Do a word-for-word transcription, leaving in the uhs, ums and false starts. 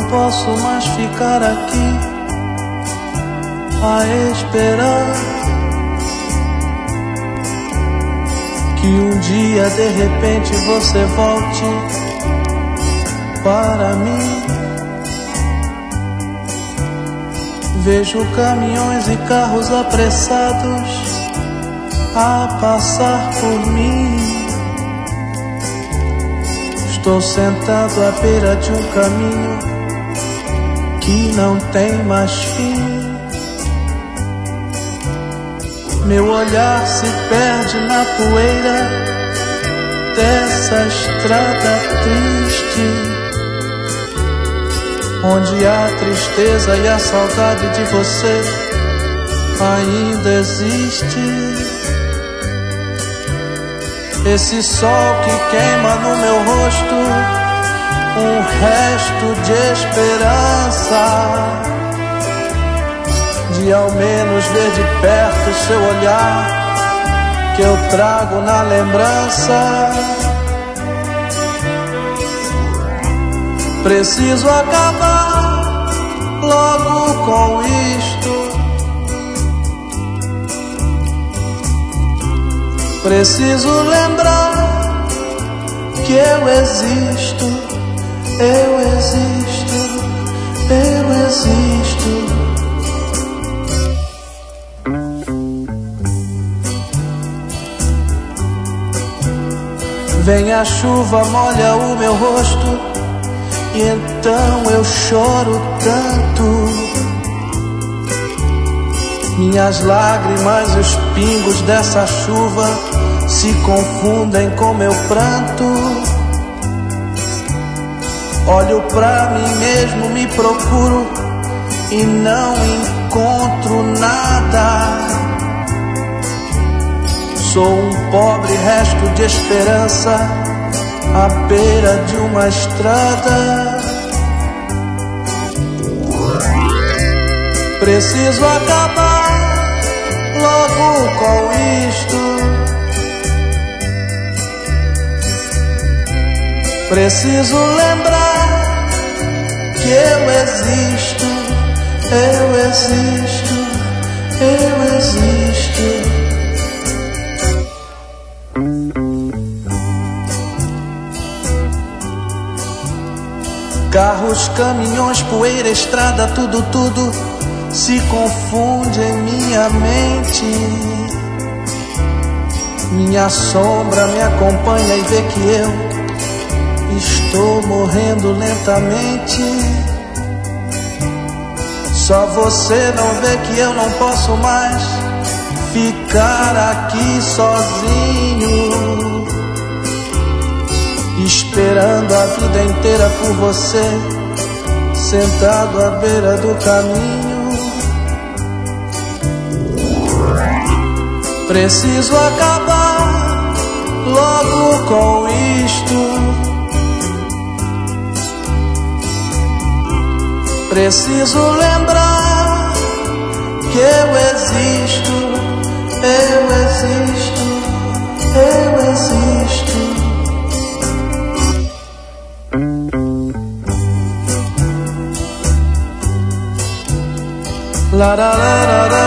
posso mais ficar aqui a esperar que um dia de repente você volte para mim. Vejo caminhões e carros apressados a passar por mim. Estou sentado à beira de um caminho que não tem mais fim. Meu olhar se perde na poeira dessa estrada triste, onde a tristeza e a saudade de você ainda existe. Esse sol que queima no meu rosto, um resto de esperança, de ao menos ver de perto seu olhar que eu trago na lembrança. Preciso acabar logo com isto. Preciso lembrar que eu existo, eu existo, eu existo. Vem a chuva, molha o meu rosto, e então eu choro tanto. Minhas lágrimas e os pingos dessa chuva se confundem com meu pranto. Olho pra mim mesmo, me procuro e não encontro nada. Sou um pobre resto de esperança à beira de uma estrada. Preciso acabar logo com isto. Preciso lembrar que eu existo, eu existo, eu existo. Carros, caminhões, poeira, estrada, tudo, tudo se confunde em minha mente. Minha sombra me acompanha e vê que eu estou morrendo lentamente. Só você não vê que eu não posso mais ficar aqui sozinho, esperando a vida inteira por você, sentado à beira do caminho. Preciso acabar logo com isto. Preciso lembrar que eu existo, eu existo, eu existo. La la la la la.